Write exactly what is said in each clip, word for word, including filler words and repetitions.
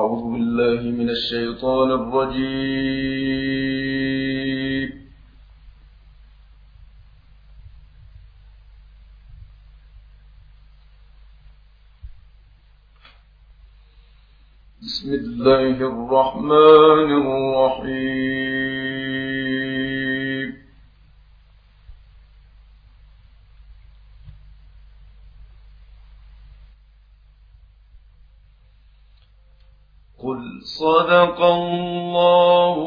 أعوذ بالله من الشيطان الرجيم. بسم الله الرحمن الرحيم. قل صدق الله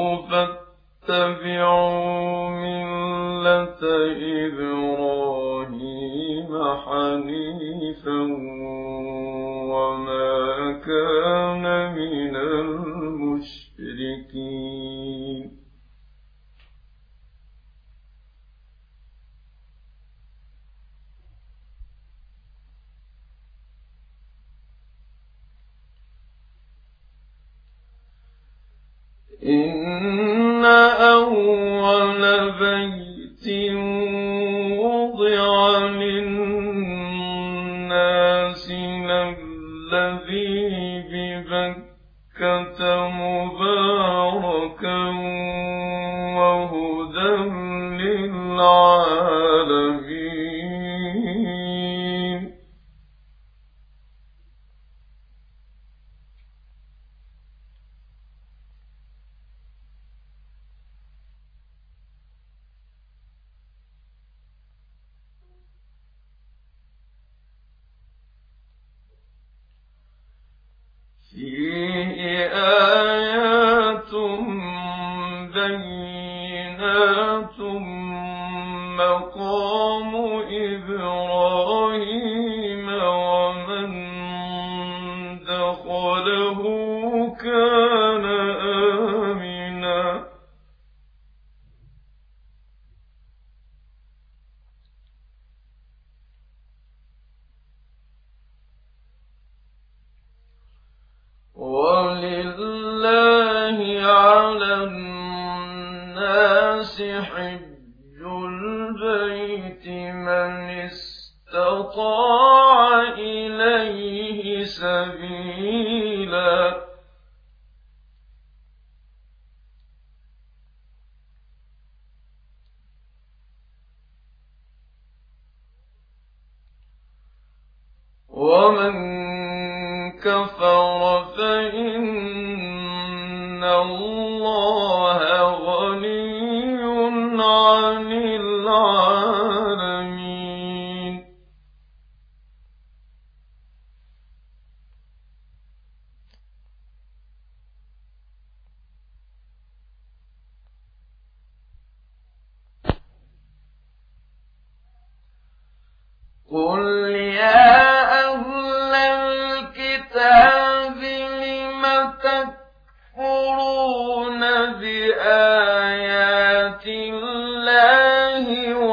فاتبعوا ملة إبراهيم حنيفا وما كان من المشركين. إن أول بيت وضع للناس الذي ببكة مباركا وهدى للعالمين. فيه آيات بينات مقام إبراهيم ومن دخله كان آمنا. ولله على الناس حج البيت من استطاع إليه سبيلا. ومن كفر فإن الله غني عن العالمين. قل يا أهل الكتاب لم تكفرون بآيات الله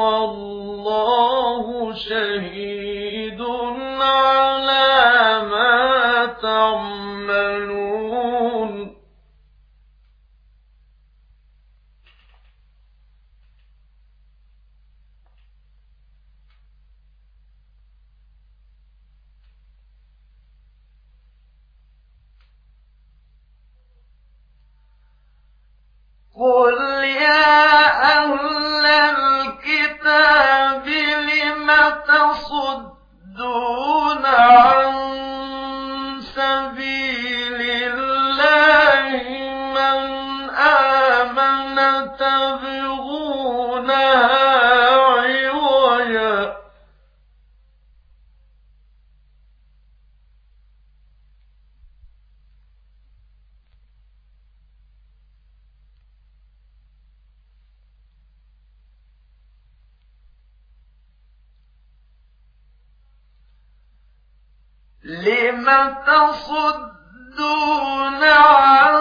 والله شهيد على ما تعملون. قل يا أهل الكتاب لم تصدون عن سبيل الله من آمن تبغونها عوجا لم تصدون عن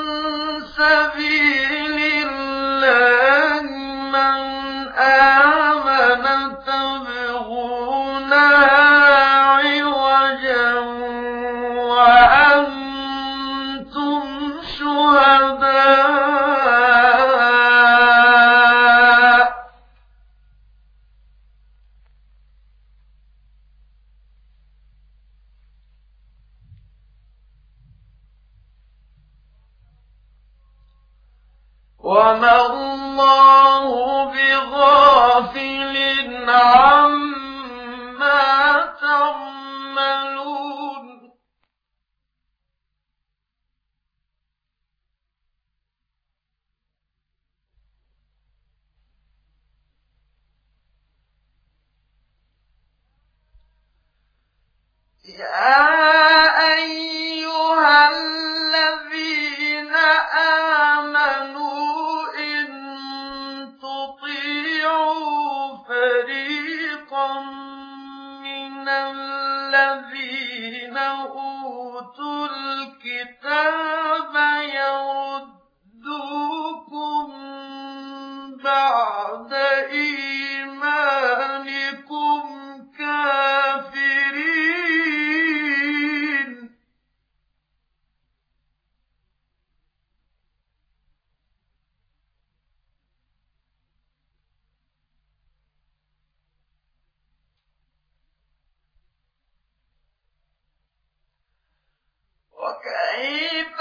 سبيل الله من آمن تبغونها عوجا وأنتم شهداء. وما الله بغافل عما تعملون يا أيها الذين آمنوا إن تطيعوا فريقا من الذين أوتوا الكتاب يردوكم بعد إيمانكم كافرين وكيف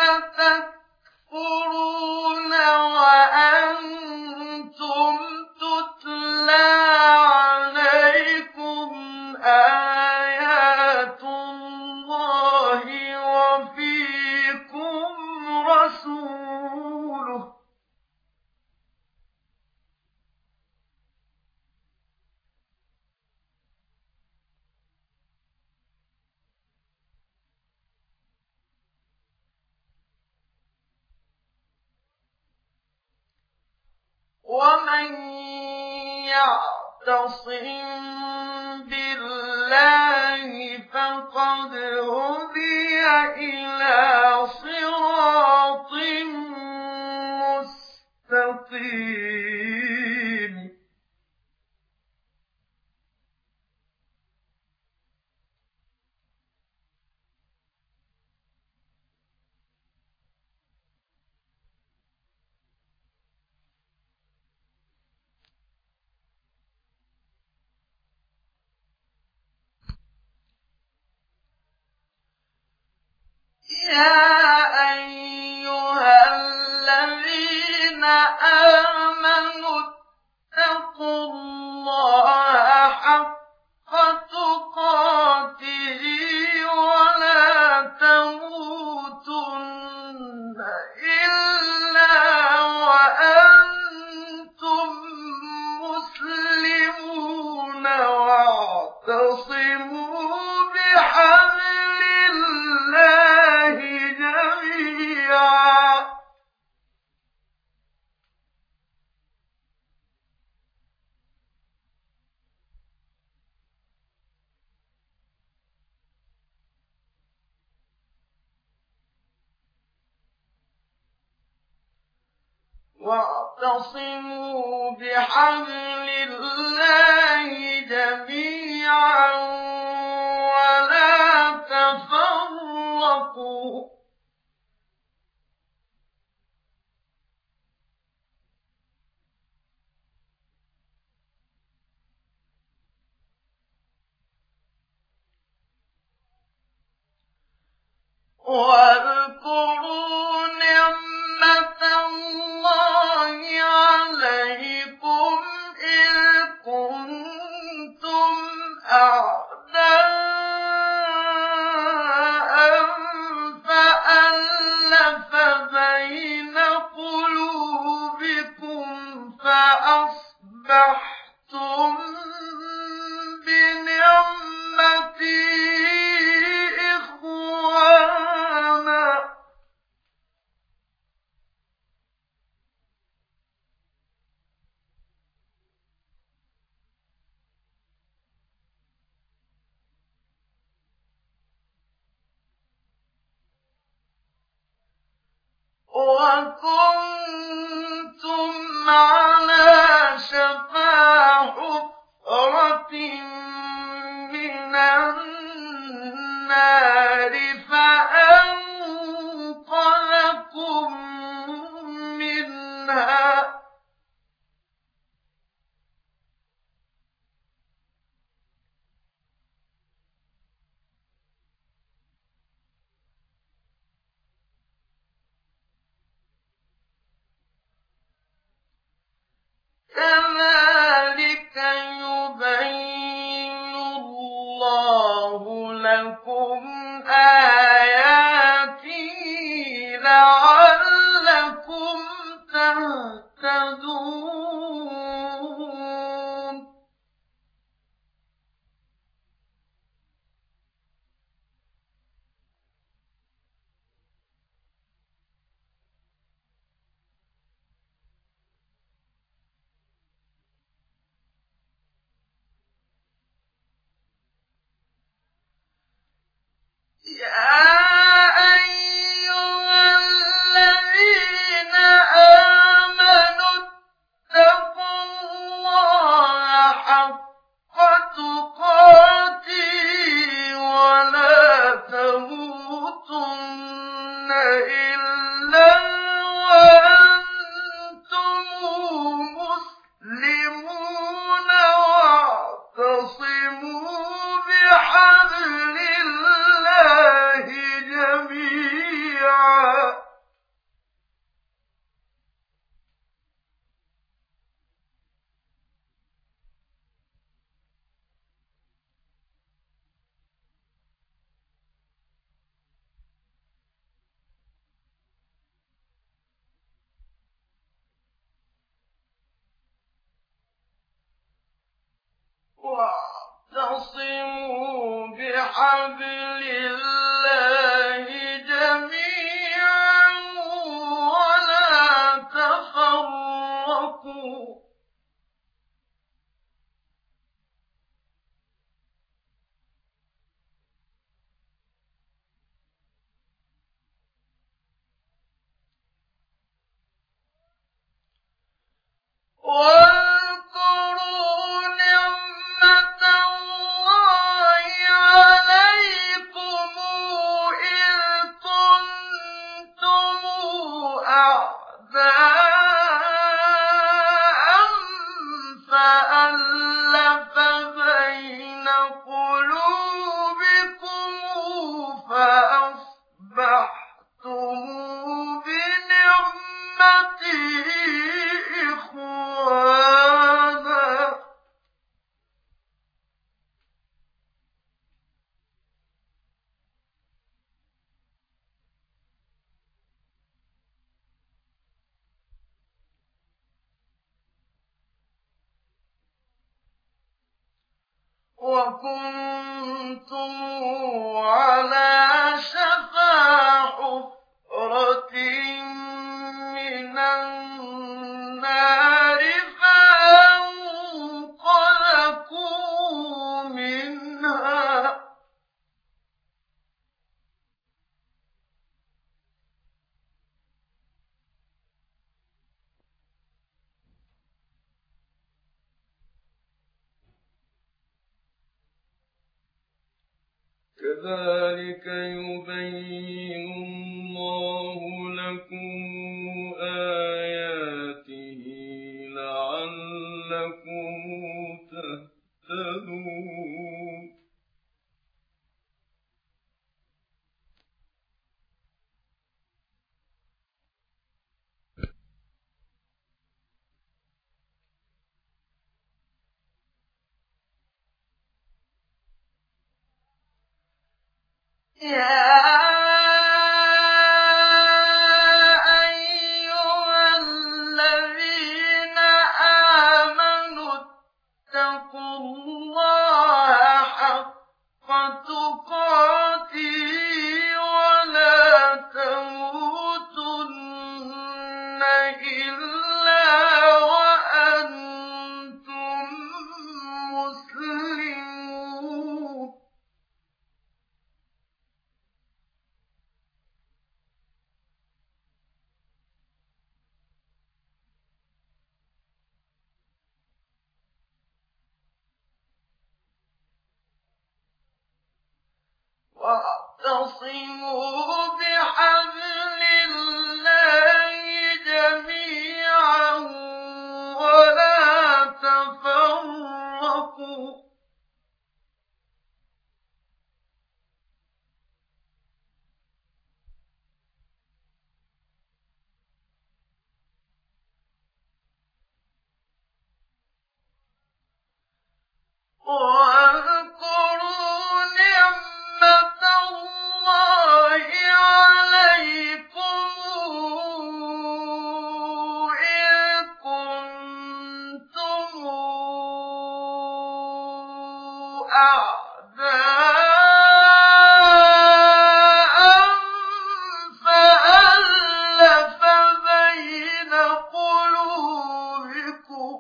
تكفرون وأنتم تتلى عليكم آيات الله وفيكم رسوله ومن يعتصم بالله فقد هدي إلى صراط مستقيم يا أيها الذين آمنوا اتقوا الله حق تقاته ولا تموتن إلا وأنتم مسلمون واعتصموا بحبل الله جميعا واعتصموا بحبل الله جميعا ولا تفرقوا واذكروا نعمة الله عليكم إذ كنتم أعداء فألف بين قلوبكم فأصبحتم بنعمته إخوانا وكنتم على شفا حفرة من النار فأنقذكم منها كذلك يبين الله لكم آياته لعلكم تهتدون. يا أيها الذين آمنوا اتقوا الله حق تقاته ولا تموتن إلا وأنتم مسلمون واعتصموا بحبل الله جميعا واعتصموا بحبل الله جميعا ولا تفرقوا. واذكروا نعمة الله عليكم إذ كنتم أعداء فألف بين قلوبكم فأصبحتم بنعمته إخوانا وكنتم على شفا حفرة من النار فأنقذكم منها كذلك يبين الله لكم آياته لعلكم تهتدون. يا أيها الذين آمنوا اتقوا الله حق تقاته ولا تموتن إلا وأنتم مسلمون. واعتصموا بحبل الله جميعا ولا تفرقوا. واذكروا نعمة الله عليكم إذ كنتم أعداء فألف بين قلوبكم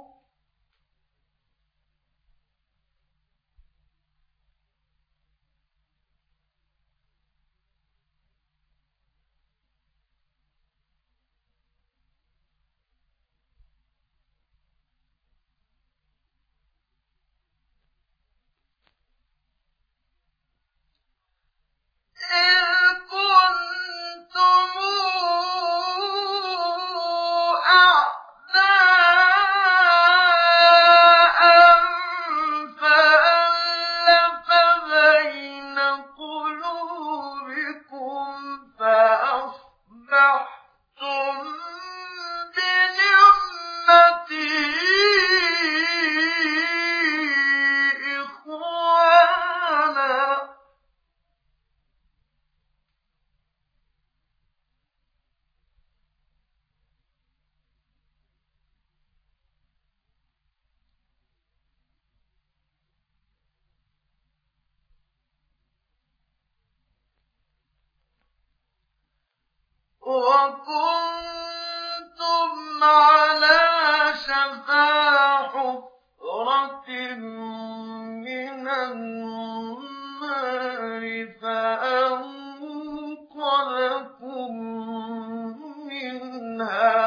إذ كنتم أعداء فألف بين قلوبكم فأصبحتم بنعمته إخوانا وكنتم على شفا حفرة من النار فأنقذكم منها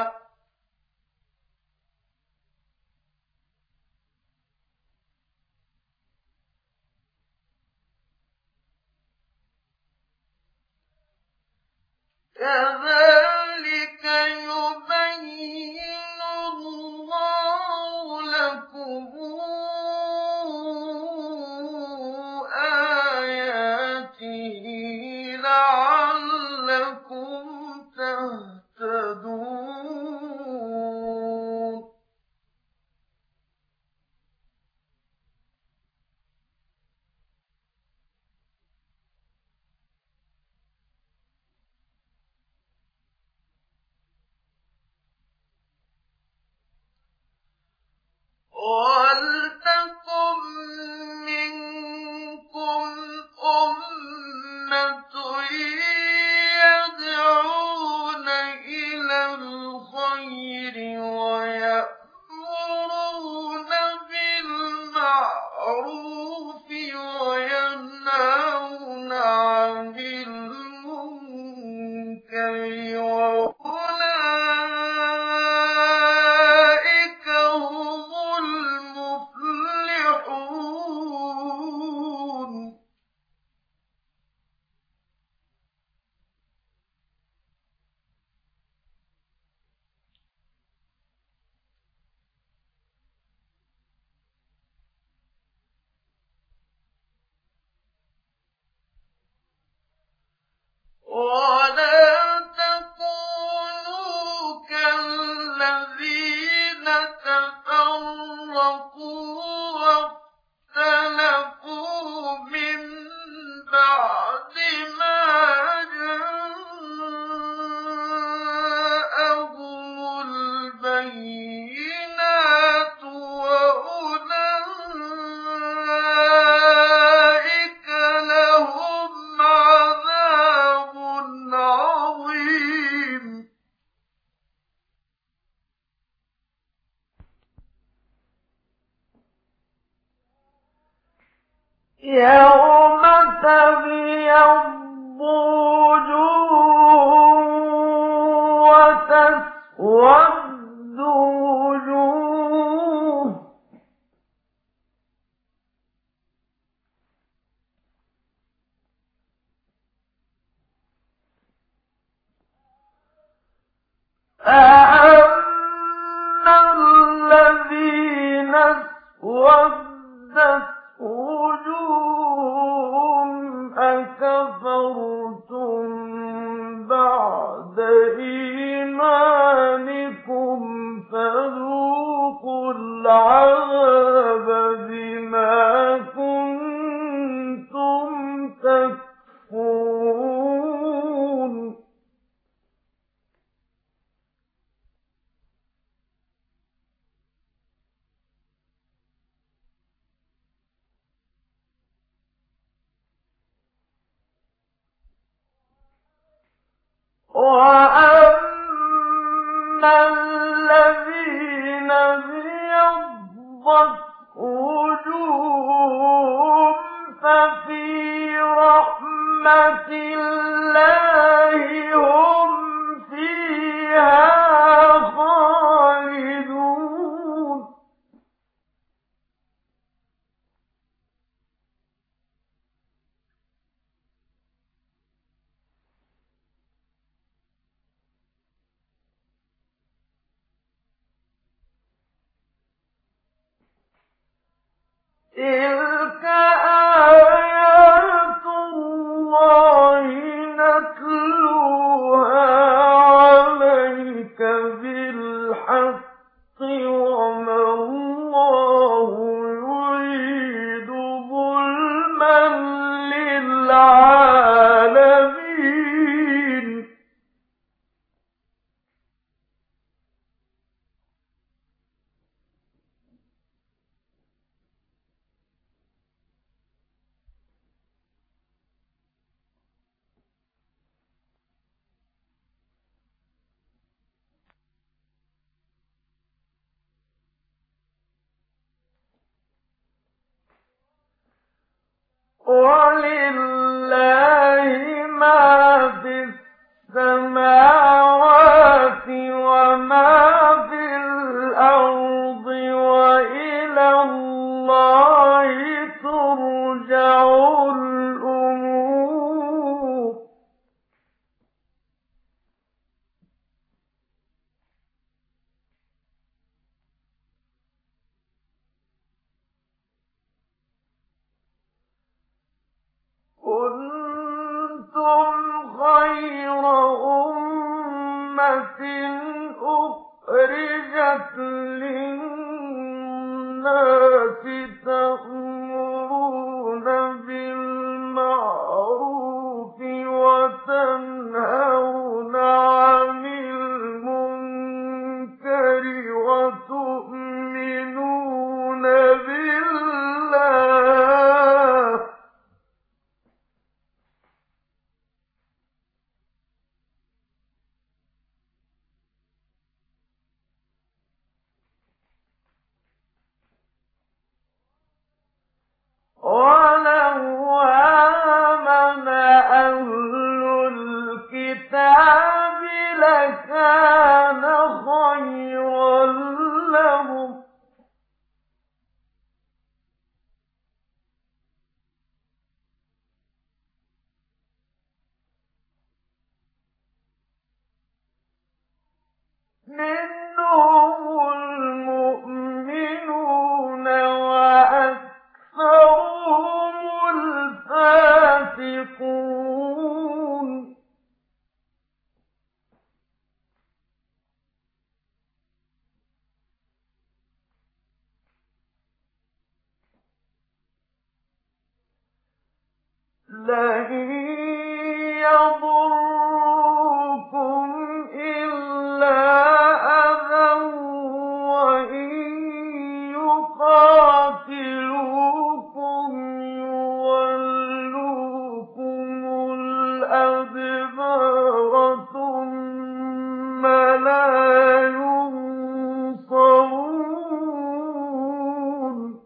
كذلك يبين الله لكم آياته لعلكم تهتدون وَلْتَكُن مِّنكُمْ أُمَّةٌ يَدْعُونَ إِلَى الْخَيْرِ وَيَأْمُرُونَ بِالْمَعْرُوفِ وَيَنْهَوْنَ عَنِ الْمُنكَرِ وَأُولَٰئِكَ هُمُ المفلحون ولا تكونوا كالذين تفرقوا واختلفوا من بعد ما جاءهم البينات وأولئك لهم عذاب عظيم يوم تبيض وجوه وتسود وجوه فأما الذين اسودت وجوههم أكفرتم بعد إيمانكم فذوقوا العذاب بما وَأَمَّا الَّذِينَ ابْيَضَّتْ وُجُوهُهُمْ فَفِي رَحْمَةِ اللَّهِ هُمْ فِيهَا خَالِدُونَ تِلْكَ آيَاتُ اللَّهِ نَتْلُوهَا عَلَيْكَ بِالْحَقِّ وَمَا اللَّهُ يُرِيدُ ظُلْمًا لِّلْعَالَمِينَ وَلِلَّهِ مَا فِي السَّمَاوَاتِ وَمَا فِي الْأَرْضِ وَإِلَى اللَّهِ تُرْجَعُ الْأُمُورُ كُنتُمْ خَيْرَ أُمَّةٍ أُخْرِجَتْ لِلنَّاسِ تَأْمُرُونَ بِالْمَعْرُوفِ وَتَنْهَوْنَ عَنِ الْمُنكَرِ وَتُؤْمِنُونَ بِاللَّهِ ۗ وَلَوْ آمَنَ أَهْلُ الْكِتَابِ لَكَانَ خَيْرًا لَّهُمْ ۚ مِنْهُمُ الْمُؤْمِنُونَ وَأَكْثَرُهُمُ الْفَاسِقُونَ لَن يَضُرُّوكُمْ إِلَّا أَذًى وَإِن يُقَاتِلُوكُمْ يُوَلُّوكُمُ الْأَدْبَارَ ثُمَّ لَا يُنصَرُونَ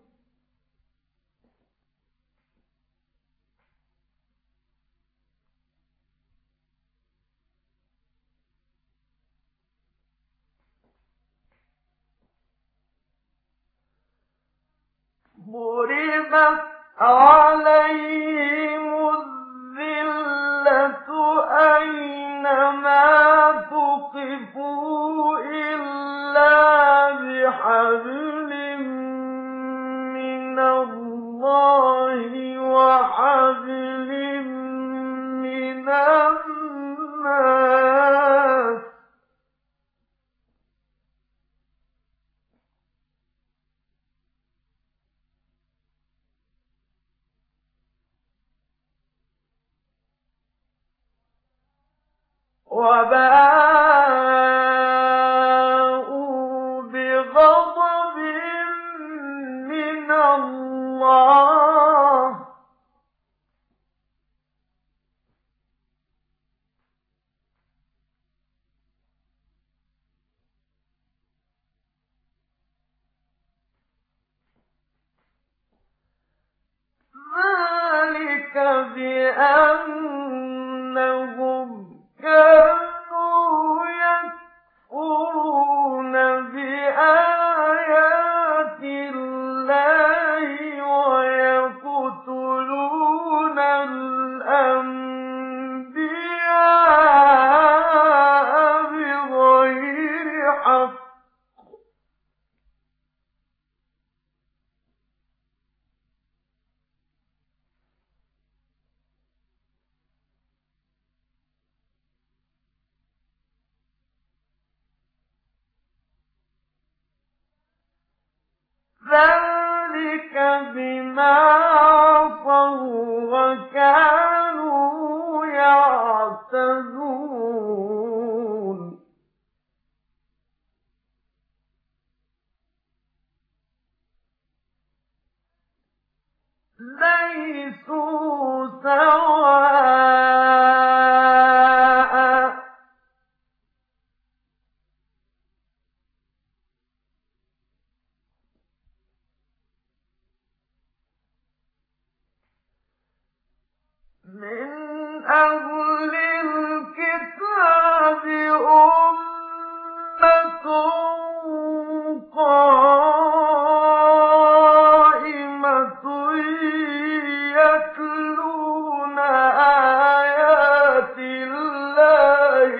ضُرِبَتْ عَلَيْهِمُ الذِّلَّةُ أَيْنَمَا ثُقِفُوا إِلَّا بِحَبْلٍ مِّنَ اللَّهِ وَحَبْلٍ مِّنَ النَّاسِ ۗ وَبَاءُوا بِغَضَبٍ مِّنَ اللَّهِ ۗ بما عصوا وكانوا يعتدون ليسوا سواء من أهل الكتاب أمة قائمة يتلون آيات الله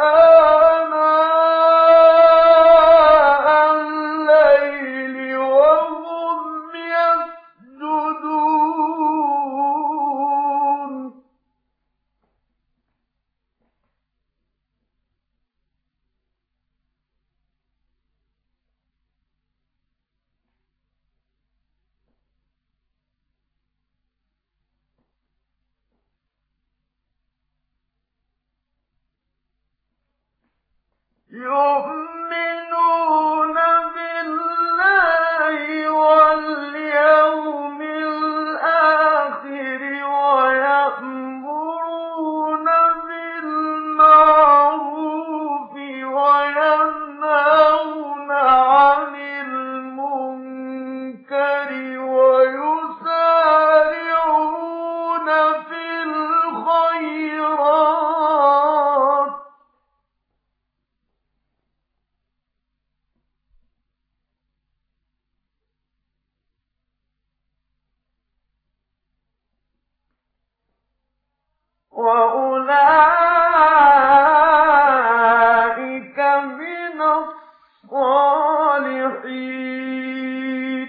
آناء الليل وهم يسجدون يؤمنون بالله واليوم الآخر ويأمرون بالمعروف وينهون عن المنكر ويسارعون في الخيرات وأولئك من الصالحين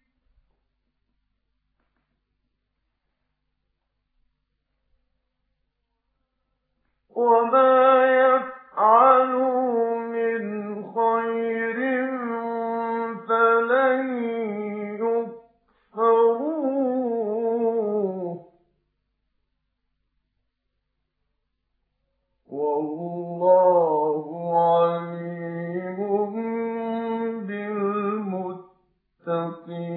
وما يفعلوا من خير فلن يكفروه والله عليم بالمتقين